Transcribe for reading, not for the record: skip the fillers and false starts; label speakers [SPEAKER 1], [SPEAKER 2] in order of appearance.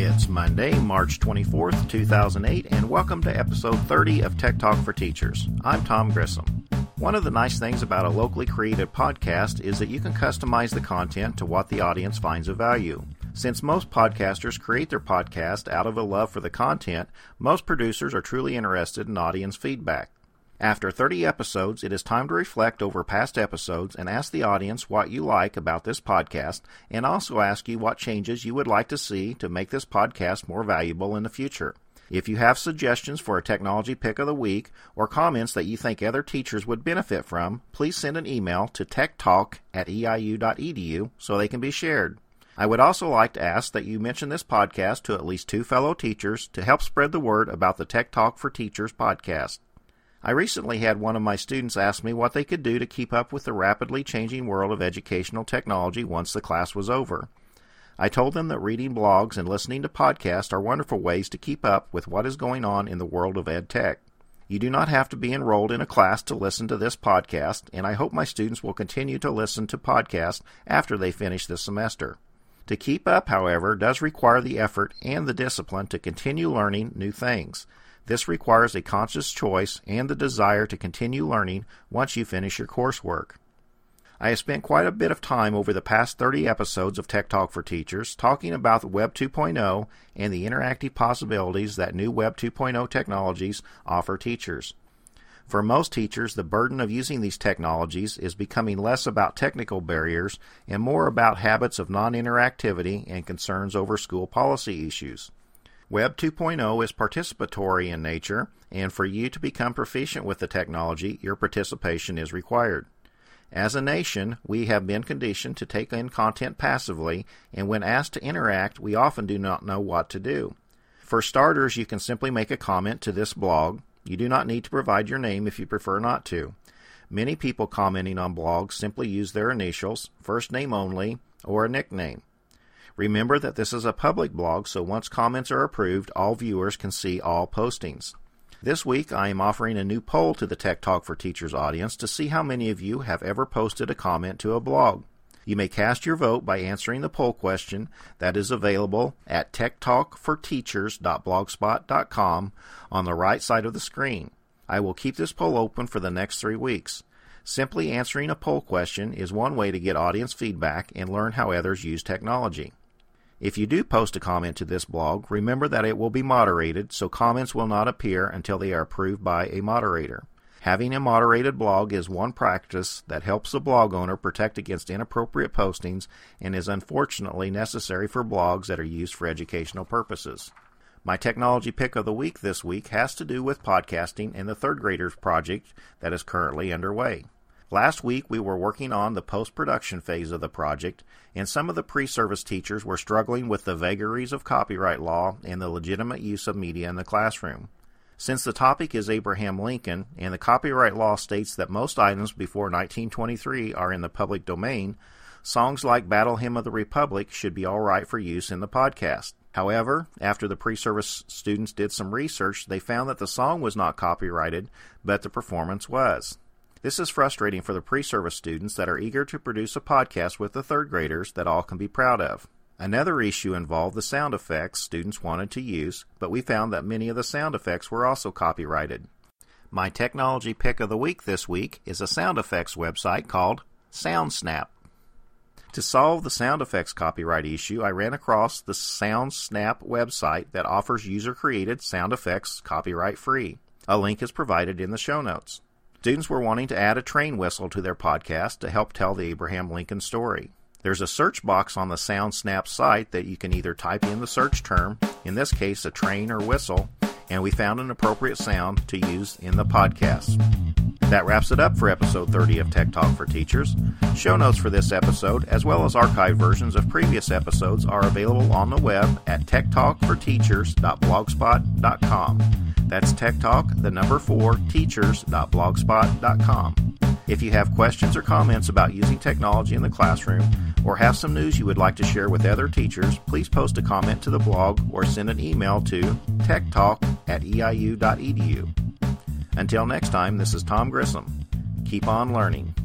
[SPEAKER 1] It's Monday, March 24th, 2008, and welcome to episode 30 of Tech Talk for Teachers. I'm Tom Grissom. One of the nice things about a locally created podcast is that you can customize the content to what the audience finds of value. Since most podcasters create their podcast out of a love for the content, most producers are truly interested in audience feedback. After 30 episodes, it is time to reflect over past episodes and ask the audience what you like about this podcast, and also ask you what changes you would like to see to make this podcast more valuable in the future. If you have suggestions for a technology pick of the week or comments that you think other teachers would benefit from, please send an email to techtalk@eiu.edu so they can be shared. I would also like to ask that you mention this podcast to at least 2 fellow teachers to help spread the word about the Tech Talk for Teachers podcast. I recently had one of my students ask me what they could do to keep up with the rapidly changing world of educational technology once the class was over. I told them that reading blogs and listening to podcasts are wonderful ways to keep up with what is going on in the world of ed tech. You do not have to be enrolled in a class to listen to this podcast, and I hope my students will continue to listen to podcasts after they finish this semester. To keep up, however, does require the effort and the discipline to continue learning new things. This requires a conscious choice and the desire to continue learning once you finish your coursework. I have spent quite a bit of time over the past 30 episodes of Tech Talk for Teachers talking about Web 2.0 and the interactive possibilities that new Web 2.0 technologies offer teachers. For most teachers, the burden of using these technologies is becoming less about technical barriers and more about habits of non-interactivity and concerns over school policy issues. Web 2.0 is participatory in nature, and for you to become proficient with the technology, your participation is required. As a nation, we have been conditioned to take in content passively, and when asked to interact, we often do not know what to do. For starters, you can simply make a comment to this blog. You do not need to provide your name if you prefer not to. Many people commenting on blogs simply use their initials, first name only, or a nickname. Remember that this is a public blog, so once comments are approved, all viewers can see all postings. This week, I am offering a new poll to the Tech Talk for Teachers audience to see how many of you have ever posted a comment to a blog. You may cast your vote by answering the poll question that is available at techtalkforteachers.blogspot.com on the right side of the screen. I will keep this poll open for the next 3 weeks. Simply answering a poll question is one way to get audience feedback and learn how others use technology. If you do post a comment to this blog, remember that it will be moderated, so comments will not appear until they are approved by a moderator. Having a moderated blog is one practice that helps the blog owner protect against inappropriate postings and is unfortunately necessary for blogs that are used for educational purposes. My technology pick of the week this week has to do with podcasting and the third graders project that is currently underway. Last week, we were working on the post-production phase of the project, and some of the pre-service teachers were struggling with the vagaries of copyright law and the legitimate use of media in the classroom. Since the topic is Abraham Lincoln, and the copyright law states that most items before 1923 are in the public domain, songs like Battle Hymn of the Republic should be all right for use in the podcast. However, after the pre-service students did some research, they found that the song was not copyrighted, but the performance was. This is frustrating for the pre-service students that are eager to produce a podcast with the third graders that all can be proud of. Another issue involved the sound effects students wanted to use, but we found that many of the sound effects were also copyrighted. My technology pick of the week this week is a sound effects website called SoundSnap. To solve the sound effects copyright issue, I ran across the SoundSnap website that offers user-created sound effects copyright-free. A link is provided in the show notes. Students were wanting to add a train whistle to their podcast to help tell the Abraham Lincoln story. There's a search box on the SoundSnap site that you can either type in the search term, in this case a train or whistle, and we found an appropriate sound to use in the podcast. That wraps it up for episode 30 of Tech Talk for Teachers. Show notes for this episode, as well as archived versions of previous episodes, are available on the web at techtalkforteachers.blogspot.com. That's techtalk, 4, teachers.blogspot.com. If you have questions or comments about using technology in the classroom, or have some news you would like to share with other teachers, please post a comment to the blog or send an email to techtalk@eiu.edu. Until next time, this is Tom Grissom. Keep on learning.